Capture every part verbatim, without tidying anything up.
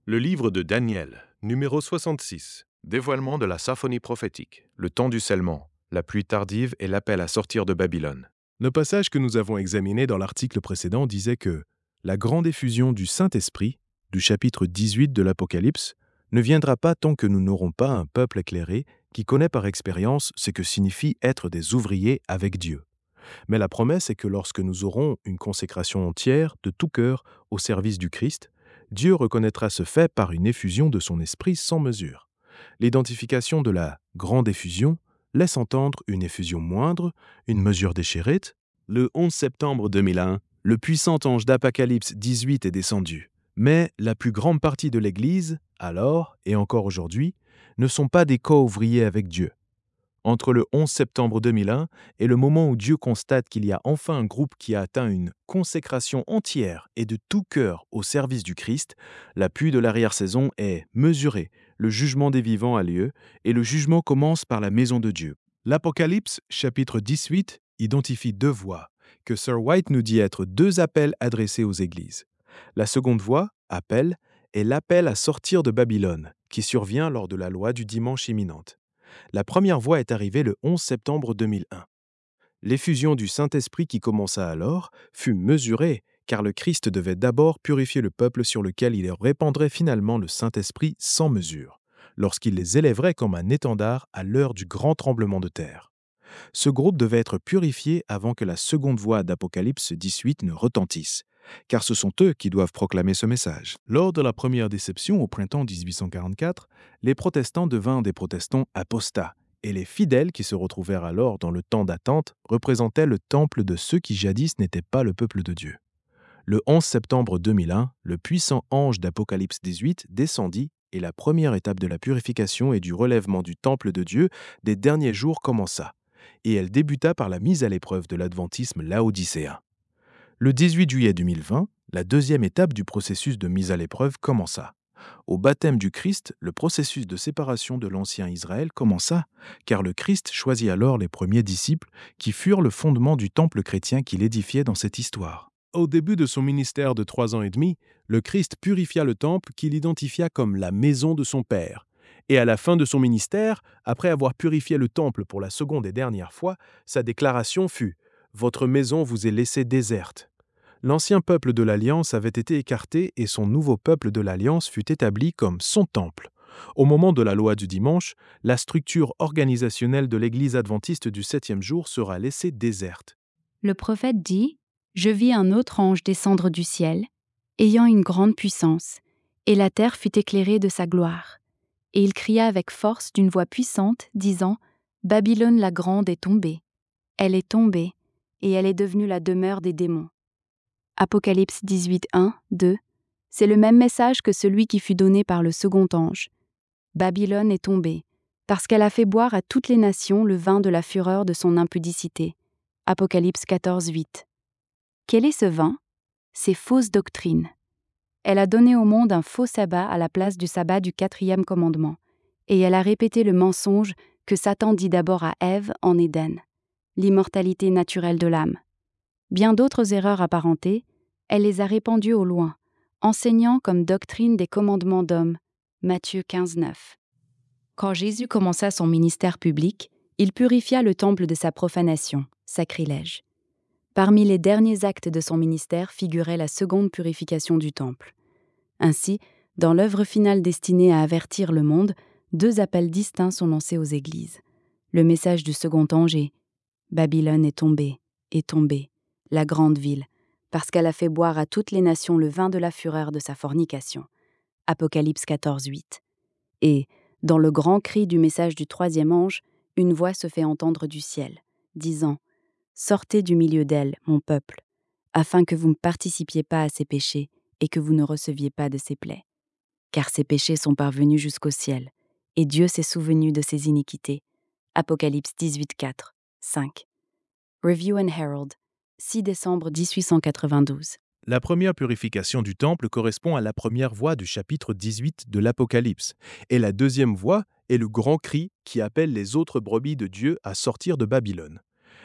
Le livre de Daniel, numéro soixante-six. Dévoilement de la symphonie prophétique, le temps du scellement, la pluie tardive et l'appel à sortir de Babylone. Le passage que nous avons examiné dans l'article précédent disait que la grande effusion du Saint-Esprit, du chapitre dix-huit de l'Apocalypse, ne viendra pas tant que nous n'aurons pas un peuple éclairé qui connaît par expérience ce que signifie être des ouvriers avec Dieu. Mais la promesse est que lorsque nous aurons une consécration entière, de tout cœur, au service du Christ, Dieu reconnaîtra ce fait par une effusion de son esprit sans mesure. L'identification de la grande effusion laisse entendre une effusion moindre, une mesure déchirée. Le onze septembre deux mille un, le puissant ange d'Apocalypse dix-huit est descendu. Mais la plus grande partie de l'Église, alors et encore aujourd'hui, ne sont pas des co-ouvriers avec Dieu. Entre le onze septembre deux mille un et le moment où Dieu constate qu'il y a enfin un groupe qui a atteint une consécration entière et de tout cœur au service du Christ, la pluie de l'arrière-saison est mesurée, le jugement des vivants a lieu, et le jugement commence par la maison de Dieu. L'Apocalypse, chapitre dix-huit, identifie deux voix, que Sir White nous dit être deux appels adressés aux églises. La seconde voix, appel, est l'appel à sortir de Babylone, qui survient lors de la loi du dimanche imminente. La première voix est arrivée le onze septembre deux mille un. L'effusion du Saint-Esprit qui commença alors fut mesurée, car le Christ devait d'abord purifier le peuple sur lequel il répandrait finalement le Saint-Esprit sans mesure, lorsqu'il les élèverait comme un étendard à l'heure du grand tremblement de terre. Ce groupe devait être purifié avant que la seconde voix d'Apocalypse dix-huit ne retentisse, car ce sont eux qui doivent proclamer ce message. Lors de la première déception au printemps dix-huit cent quarante-quatre, les protestants devinrent des protestants apostats, et les fidèles qui se retrouvèrent alors dans le temps d'attente représentaient le temple de ceux qui jadis n'étaient pas le peuple de Dieu. Le onze septembre deux mille un, le puissant ange d'Apocalypse dix-huit descendit et la première étape de la purification et du relèvement du temple de Dieu des derniers jours commença, et elle débuta par la mise à l'épreuve de l'adventisme laodicéen. Le dix-huit juillet deux mille vingt, la deuxième étape du processus de mise à l'épreuve commença. Au baptême du Christ, le processus de séparation de l'ancien Israël commença, car le Christ choisit alors les premiers disciples qui furent le fondement du temple chrétien qu'il édifiait dans cette histoire. Au début de son ministère de trois ans et demi, le Christ purifia le temple qu'il identifia comme la maison de son Père. Et à la fin de son ministère, après avoir purifié le temple pour la seconde et dernière fois, sa déclaration fut « Votre maison vous est laissée déserte ». L'ancien peuple de l'Alliance avait été écarté et son nouveau peuple de l'Alliance fut établi comme son temple. Au moment de la loi du dimanche, la structure organisationnelle de l'Église adventiste du septième jour sera laissée déserte. Le prophète dit « Je vis un autre ange descendre du ciel, ayant une grande puissance, et la terre fut éclairée de sa gloire. Et il cria avec force d'une voix puissante, disant « Babylone la grande est tombée. Elle est tombée, et elle est devenue la demeure des démons. » Apocalypse dix-huit, un, deux. C'est le même message que celui qui fut donné par le second ange. Babylone est tombée, parce qu'elle a fait boire à toutes les nations le vin de la fureur de son impudicité. Apocalypse quatorze, huit. Quel est ce vin? C'est fausse doctrine. Elle a donné au monde un faux sabbat à la place du sabbat du quatrième commandement, et elle a répété le mensonge que Satan dit d'abord à Ève en Éden, l'immortalité naturelle de l'âme. Bien d'autres erreurs apparentées, elle les a répandues au loin, enseignant comme doctrine des commandements d'hommes. Matthieu quinze, neuf. Quand Jésus commença son ministère public, il purifia le temple de sa profanation, sacrilège. Parmi les derniers actes de son ministère figurait la seconde purification du temple. Ainsi, dans l'œuvre finale destinée à avertir le monde, deux appels distincts sont lancés aux églises. Le message du second ange est « Babylone est tombée, est tombée, la grande ville, parce qu'elle a fait boire à toutes les nations le vin de la fureur de sa fornication. » Apocalypse quatorze, huit. Et, dans le grand cri du message du troisième ange, une voix se fait entendre du ciel, disant « Sortez du milieu d'elle, mon peuple, afin que vous ne participiez pas à ses péchés et que vous ne receviez pas de ses plaies. Car ses péchés sont parvenus jusqu'au ciel, et Dieu s'est souvenu de ses iniquités. » Apocalypse dix-huit, quatre, cinq. Review and Herald, six décembre dix-huit cent quatre-vingt-douze. La première purification du temple correspond à la première voix du chapitre dix-huit de l'Apocalypse, et la deuxième voix est le grand cri qui appelle les autres brebis de Dieu à sortir de Babylone.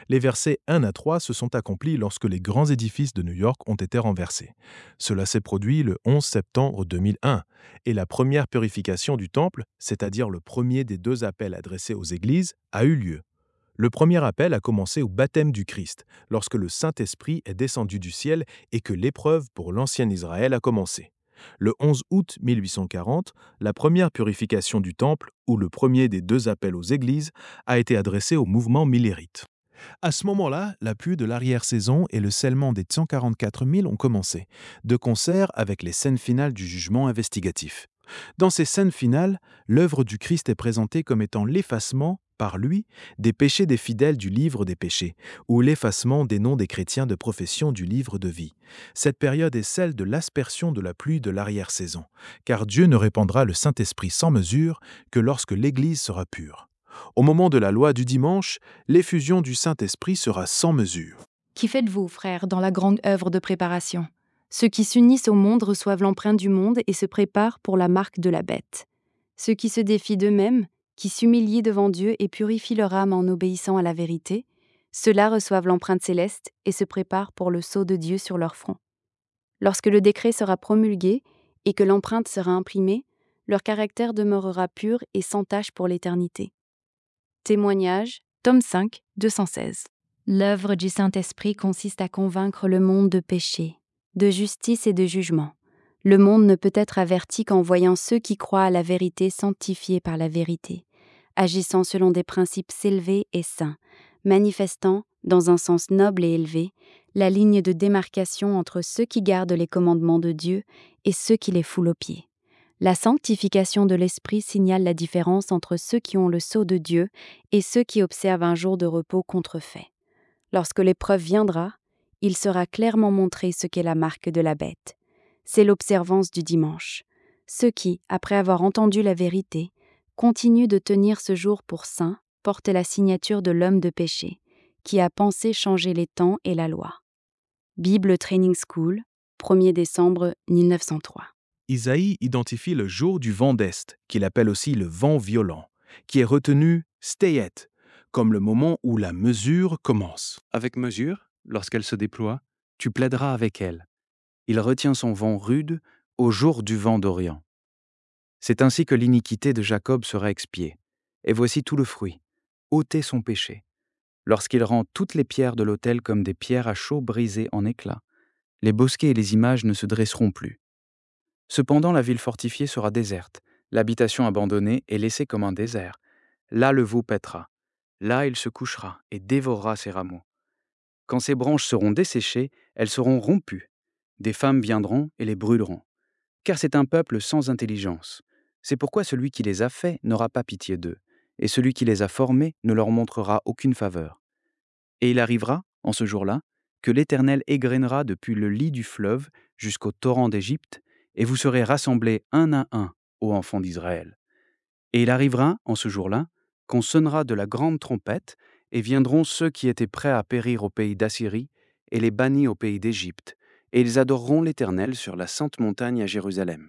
Les versets un à trois se sont accomplis lorsque les grands édifices de New York ont été renversés. Cela s'est produit le onze septembre deux mille un, et la première purification du temple, c'est-à-dire le premier des deux appels adressés aux églises, a eu lieu. Le premier appel a commencé au baptême du Christ, lorsque le Saint-Esprit est descendu du ciel et que l'épreuve pour l'ancien Israël a commencé. Le onze août mille huit cent quarante, la première purification du temple, ou le premier des deux appels aux églises, a été adressé au mouvement millérite. À ce moment-là, la pluie de l'arrière-saison et le scellement des cent quarante-quatre mille ont commencé, de concert avec les scènes finales du jugement investigatif. Dans ces scènes finales, l'œuvre du Christ est présentée comme étant l'effacement, par lui, des péchés des fidèles du livre des péchés, ou l'effacement des noms des chrétiens de profession du livre de vie. Cette période est celle de l'aspersion de la pluie de l'arrière-saison, car Dieu ne répandra le Saint-Esprit sans mesure que lorsque l'Église sera pure. Au moment de la loi du dimanche, l'effusion du Saint-Esprit sera sans mesure. Qui faites-vous, frères, dans la grande œuvre de préparation? Ceux qui s'unissent au monde reçoivent l'empreinte du monde et se préparent pour la marque de la bête. Ceux qui se défient d'eux-mêmes, qui s'humilient devant Dieu et purifient leur âme en obéissant à la vérité, ceux-là reçoivent l'empreinte céleste et se préparent pour le sceau de Dieu sur leur front. Lorsque le décret sera promulgué et que l'empreinte sera imprimée, leur caractère demeurera pur et sans tache pour l'éternité. Témoignage, tome cinq, deux cent seize. L'œuvre du Saint-Esprit consiste à convaincre le monde de péché, de justice et de jugement. Le monde ne peut être averti qu'en voyant ceux qui croient à la vérité sanctifiés par la vérité, agissant selon des principes élevés et saints, manifestant, dans un sens noble et élevé, la ligne de démarcation entre ceux qui gardent les commandements de Dieu et ceux qui les foulent aux pieds. La sanctification de l'Esprit signale la différence entre ceux qui ont le sceau de Dieu et ceux qui observent un jour de repos contrefait. Lorsque l'épreuve viendra, il sera clairement montré ce qu'est la marque de la bête. C'est l'observance du dimanche. Ceux qui, après avoir entendu la vérité, continuent de tenir ce jour pour saint, portent la signature de l'homme de péché, qui a pensé changer les temps et la loi. Bible Training School, premier décembre mille neuf cent trois. Isaïe identifie le jour du vent d'Est, qu'il appelle aussi le vent violent, qui est retenu « stayet », comme le moment où la mesure commence. Avec mesure, lorsqu'elle se déploie, tu plaideras avec elle. Il retient son vent rude au jour du vent d'Orient. C'est ainsi que l'iniquité de Jacob sera expiée. Et voici tout le fruit. Ôtez son péché. Lorsqu'il rend toutes les pierres de l'autel comme des pierres à chaud brisées en éclats, les bosquets et les images ne se dresseront plus. Cependant, la ville fortifiée sera déserte, l'habitation abandonnée et laissée comme un désert. Là, le veau paîtra. Là, il se couchera et dévorera ses rameaux. Quand ses branches seront desséchées, elles seront rompues. Des femmes viendront et les brûleront. Car c'est un peuple sans intelligence. C'est pourquoi celui qui les a faits n'aura pas pitié d'eux, et celui qui les a formés ne leur montrera aucune faveur. Et il arrivera, en ce jour-là, que l'Éternel égrènera depuis le lit du fleuve jusqu'au torrent d'Égypte, et vous serez rassemblés un à un, ô enfants d'Israël. Et il arrivera, en ce jour-là, qu'on sonnera de la grande trompette, et viendront ceux qui étaient prêts à périr au pays d'Assyrie, et les bannis au pays d'Égypte, et ils adoreront l'Éternel sur la sainte montagne à Jérusalem.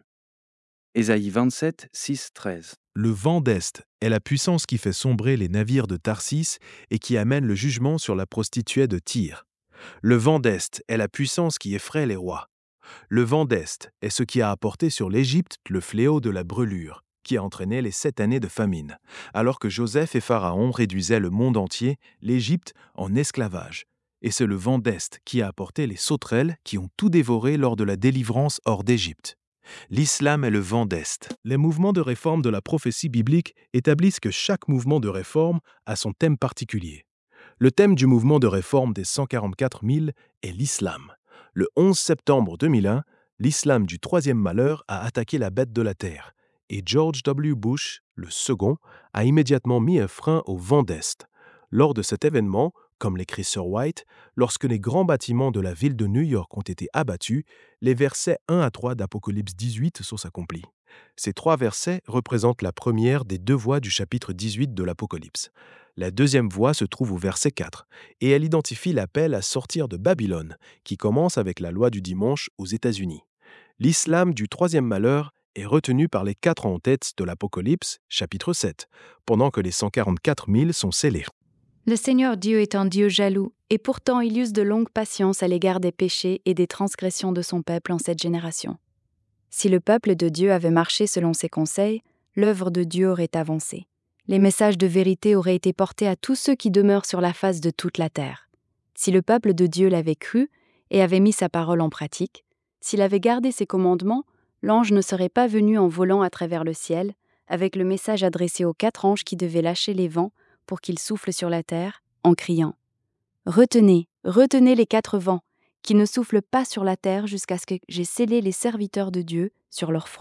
Ésaïe vingt-sept, six, treize. Le vent d'Est est la puissance qui fait sombrer les navires de Tarsis et qui amène le jugement sur la prostituée de Tyr. Le vent d'Est est la puissance qui effraie les rois. Le vent d'Est est ce qui a apporté sur l'Égypte le fléau de la brûlure, qui a entraîné les sept années de famine, alors que Joseph et Pharaon réduisaient le monde entier, l'Égypte, en esclavage. Et c'est le vent d'Est qui a apporté les sauterelles qui ont tout dévoré lors de la délivrance hors d'Égypte. L'islam est le vent d'Est. Les mouvements de réforme de la prophétie biblique établissent que chaque mouvement de réforme a son thème particulier. Le thème du mouvement de réforme des cent quarante-quatre mille est l'islam. Le onze septembre deux mille un, l'islam du troisième malheur a attaqué la bête de la terre, et George W. Bush, le second, a immédiatement mis un frein au vent d'Est. Lors de cet événement, comme l'écrit Sir White, lorsque les grands bâtiments de la ville de New York ont été abattus, les versets un à trois d'Apocalypse dix-huit sont accomplis. Ces trois versets représentent la première des deux voix du chapitre dix-huit de l'Apocalypse. La deuxième voix se trouve au verset quatre, et elle identifie l'appel à sortir de Babylone, qui commence avec la loi du dimanche aux États-Unis. L'islam du troisième malheur est retenu par les quatre en tête de l'Apocalypse, chapitre sept, pendant que les cent quarante-quatre mille sont scellés. Le Seigneur Dieu est un Dieu jaloux, et pourtant il use de longue patience à l'égard des péchés et des transgressions de son peuple en cette génération. Si le peuple de Dieu avait marché selon ses conseils, l'œuvre de Dieu aurait avancé. Les messages de vérité auraient été portés à tous ceux qui demeurent sur la face de toute la terre. Si le peuple de Dieu l'avait cru et avait mis sa parole en pratique, s'il avait gardé ses commandements, l'ange ne serait pas venu en volant à travers le ciel, avec le message adressé aux quatre anges qui devaient lâcher les vents pour qu'ils soufflent sur la terre, en criant « Retenez, retenez les quatre vents, qui ne soufflent pas sur la terre jusqu'à ce que j'ai scellé les serviteurs de Dieu sur leur front. »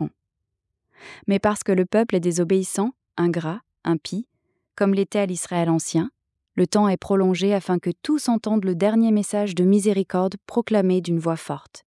Mais parce que le peuple est désobéissant, ingrat, impie, comme l'était à l'Israël ancien, le temps est prolongé afin que tous entendent le dernier message de miséricorde proclamé d'une voix forte.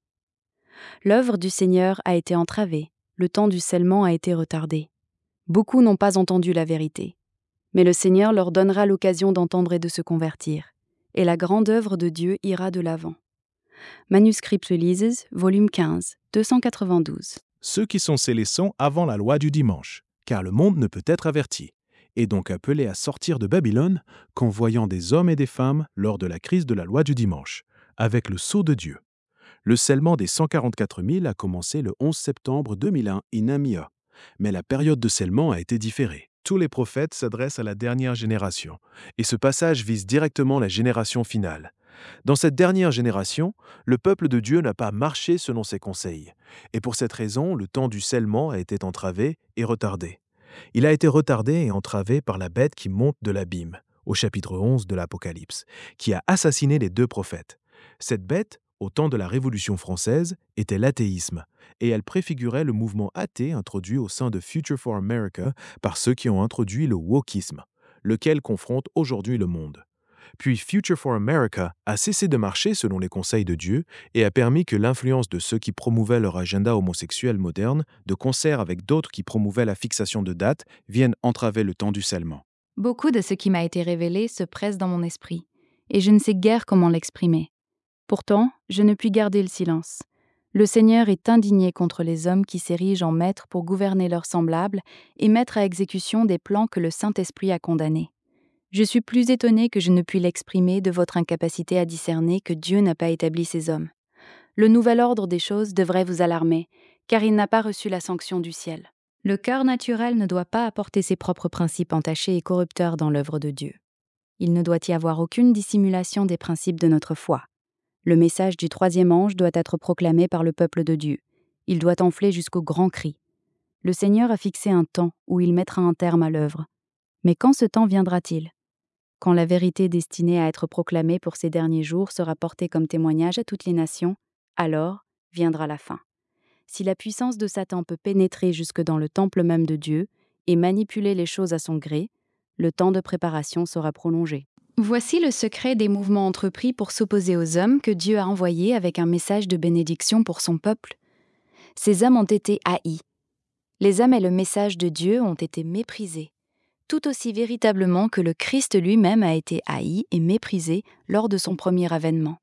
L'œuvre du Seigneur a été entravée, le temps du scellement a été retardé. Beaucoup n'ont pas entendu la vérité. Mais le Seigneur leur donnera l'occasion d'entendre et de se convertir, et la grande œuvre de Dieu ira de l'avant. Manuscript Releases, volume quinze, deux cent quatre-vingt-douze. Ceux qui sont scellés sont avant la loi du dimanche, car le monde ne peut être averti, et donc appelés à sortir de Babylone qu'en voyant des hommes et des femmes lors de la crise de la loi du dimanche, avec le sceau de Dieu. Le scellement des cent quarante-quatre mille a commencé le onze septembre deux mille un in Amia, mais la période de scellement a été différée. Tous les prophètes s'adressent à la dernière génération, et ce passage vise directement la génération finale. Dans cette dernière génération, le peuple de Dieu n'a pas marché selon ses conseils, et pour cette raison, le temps du scellement a été entravé et retardé. Il a été retardé et entravé par la bête qui monte de l'abîme, au chapitre onze de l'Apocalypse, qui a assassiné les deux prophètes. Cette bête, au temps de la Révolution française, était l'athéisme, et elle préfigurait le mouvement athée introduit au sein de Future for America par ceux qui ont introduit le wokisme, lequel confronte aujourd'hui le monde. Puis Future for America a cessé de marcher selon les conseils de Dieu et a permis que l'influence de ceux qui promouvaient leur agenda homosexuel moderne, de concert avec d'autres qui promouvaient la fixation de dates, vienne entraver le temps du scellement. Beaucoup de ce qui m'a été révélé se presse dans mon esprit, et je ne sais guère comment l'exprimer. Pourtant, je ne puis garder le silence. Le Seigneur est indigné contre les hommes qui s'érigent en maîtres pour gouverner leurs semblables et mettre à exécution des plans que le Saint-Esprit a condamnés. Je suis plus étonné que je ne puis l'exprimer de votre incapacité à discerner que Dieu n'a pas établi ces hommes. Le nouvel ordre des choses devrait vous alarmer, car il n'a pas reçu la sanction du ciel. Le cœur naturel ne doit pas apporter ses propres principes entachés et corrupteurs dans l'œuvre de Dieu. Il ne doit y avoir aucune dissimulation des principes de notre foi. Le message du troisième ange doit être proclamé par le peuple de Dieu. Il doit enfler jusqu'au grand cri. Le Seigneur a fixé un temps où il mettra un terme à l'œuvre. Mais quand ce temps viendra-t-il ? Quand la vérité destinée à être proclamée pour ces derniers jours sera portée comme témoignage à toutes les nations, alors viendra la fin. Si la puissance de Satan peut pénétrer jusque dans le temple même de Dieu et manipuler les choses à son gré, le temps de préparation sera prolongé. Voici le secret des mouvements entrepris pour s'opposer aux hommes que Dieu a envoyés avec un message de bénédiction pour son peuple. Ces hommes ont été haïs. Les hommes et le message de Dieu ont été méprisés, tout aussi véritablement que le Christ lui-même a été haï et méprisé lors de son premier avènement.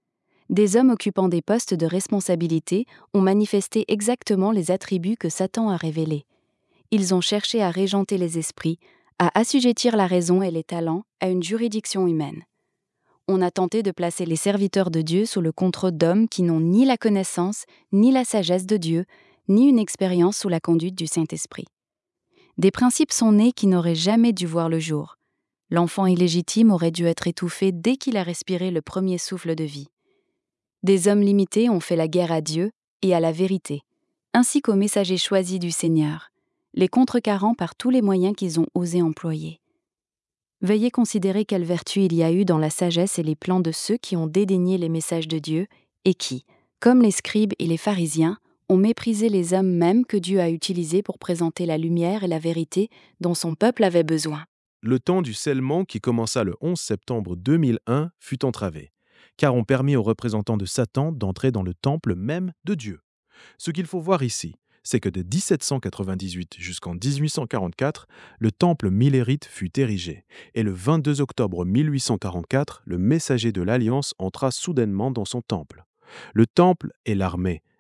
Des hommes occupant des postes de responsabilité ont manifesté exactement les attributs que Satan a révélés. Ils ont cherché à régenter les esprits, à assujettir la raison et les talents à une juridiction humaine. On a tenté de placer les serviteurs de Dieu sous le contrôle d'hommes qui n'ont ni la connaissance, ni la sagesse de Dieu, ni une expérience sous la conduite du Saint-Esprit. Des principes sont nés qui n'auraient jamais dû voir le jour. L'enfant illégitime aurait dû être étouffé dès qu'il a respiré le premier souffle de vie. Des hommes limités ont fait la guerre à Dieu et à la vérité, ainsi qu'aux messagers choisis du Seigneur, les contrecarrant par tous les moyens qu'ils ont osé employer. Veuillez considérer quelle vertu il y a eu dans la sagesse et les plans de ceux qui ont dédaigné les messages de Dieu et qui, comme les scribes et les pharisiens, ont méprisé les hommes mêmes que Dieu a utilisés pour présenter la lumière et la vérité dont son peuple avait besoin. Le temps du scellement qui commença le onze septembre deux mille un fut entravé, car on permit aux représentants de Satan d'entrer dans le temple même de Dieu. Ce qu'il faut voir ici, c'est que de dix-sept cent quatre-vingt-dix-huit jusqu'en dix-huit cent quarante-quatre, le temple millérite fut érigé, et le vingt-deux octobre mille huit cent quarante-quatre, le messager de l'Alliance entra soudainement dans son temple. Le temple et l'armée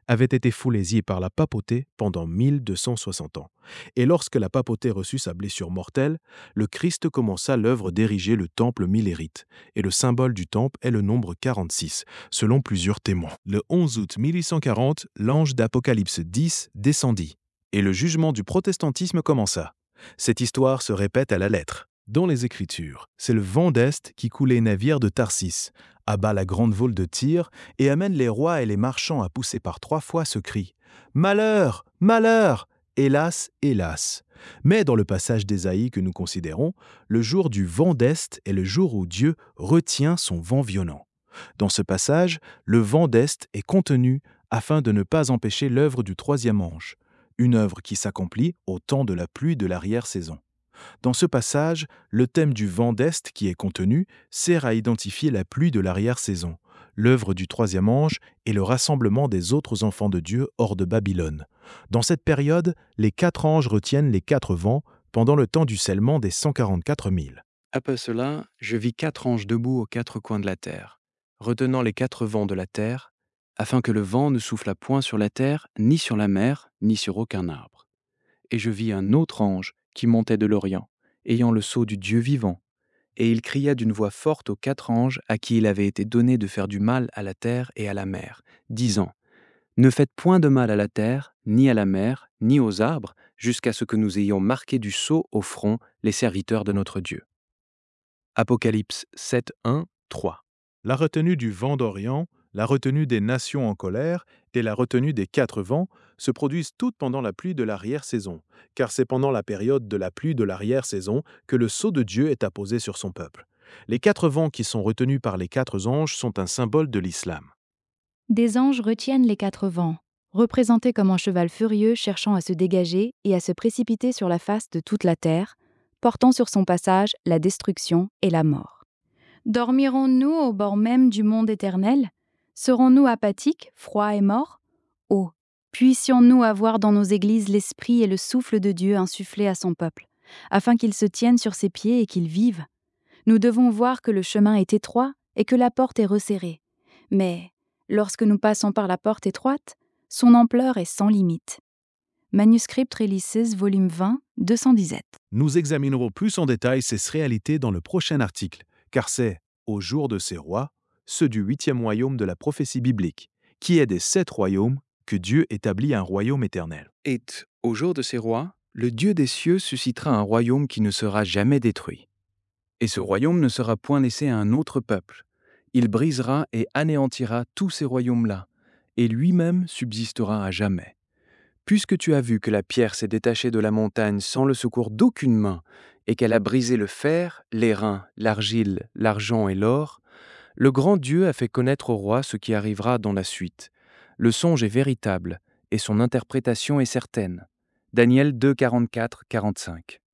avaient été foulésiés par la papauté pendant mille deux cent soixante ans. Et lorsque la papauté reçut sa blessure mortelle, le Christ commença l'œuvre d'ériger le temple millérite. Et le symbole du temple est le nombre quarante-six, selon plusieurs témoins. Le onze août mille huit cent quarante, l'ange d'Apocalypse dix descendit, et le jugement du protestantisme commença. Cette histoire se répète à la lettre. Dans les Écritures, c'est le vent d'Est qui coule les navires de Tarsis, abat la grande voile de Tyr et amène les rois et les marchands à pousser par trois fois ce cri « Malheur, malheur, hélas, hélas !» Mais dans le passage d'Ésaïe que nous considérons, le jour du vent d'Est est le jour où Dieu retient son vent violent. Dans ce passage, le vent d'Est est contenu afin de ne pas empêcher l'œuvre du troisième ange, une œuvre qui s'accomplit au temps de la pluie de l'arrière-saison. Dans ce passage, le thème du vent d'Est qui est contenu sert à identifier la pluie de l'arrière-saison, l'œuvre du troisième ange et le rassemblement des autres enfants de Dieu hors de Babylone. Dans cette période, les quatre anges retiennent les quatre vents pendant le temps du scellement des cent quarante-quatre mille. Après cela, je vis quatre anges debout aux quatre coins de la terre, retenant les quatre vents de la terre, afin que le vent ne soufflât point sur la terre, ni sur la mer, ni sur aucun arbre. Et je vis un autre ange qui montait de l'Orient, ayant le sceau du Dieu vivant. Et il cria d'une voix forte aux quatre anges à qui il avait été donné de faire du mal à la terre et à la mer, disant : Ne faites point de mal à la terre, ni à la mer, ni aux arbres, jusqu'à ce que nous ayons marqué du sceau au front les serviteurs de notre Dieu. Apocalypse sept, un, trois. La retenue du vent d'Orient, la retenue des nations en colère et la retenue des quatre vents se produisent toutes pendant la pluie de l'arrière-saison, car c'est pendant la période de la pluie de l'arrière-saison que le sceau de Dieu est apposé sur son peuple. Les quatre vents qui sont retenus par les quatre anges sont un symbole de l'islam. Des anges retiennent les quatre vents, représentés comme un cheval furieux cherchant à se dégager et à se précipiter sur la face de toute la terre, portant sur son passage la destruction et la mort. Dormirons-nous au bord même du monde éternel ? Serons-nous apathiques, froids et morts ? Oh, puissions-nous avoir dans nos églises l'esprit et le souffle de Dieu insufflé à son peuple, afin qu'il se tienne sur ses pieds et qu'il vive. Nous devons voir que le chemin est étroit et que la porte est resserrée. Mais, lorsque nous passons par la porte étroite, son ampleur est sans limite. Manuscript Releases, volume vingt, deux cent dix-sept. Nous examinerons plus en détail ces réalités dans le prochain article, car c'est, au jour de ces rois, ceux du huitième royaume de la prophétie biblique, qui est des sept royaumes, que Dieu établit un royaume éternel. Et, au jour de ces rois, le Dieu des cieux suscitera un royaume qui ne sera jamais détruit. Et ce royaume ne sera point laissé à un autre peuple. Il brisera et anéantira tous ces royaumes-là, et lui-même subsistera à jamais. Puisque tu as vu que la pierre s'est détachée de la montagne sans le secours d'aucune main, et qu'elle a brisé le fer, l'airain, l'argile, l'argent et l'or, le grand Dieu a fait connaître au roi ce qui arrivera dans la suite. Le songe est véritable, et son interprétation est certaine. Daniel deux, quarante-quatre à quarante-cinq.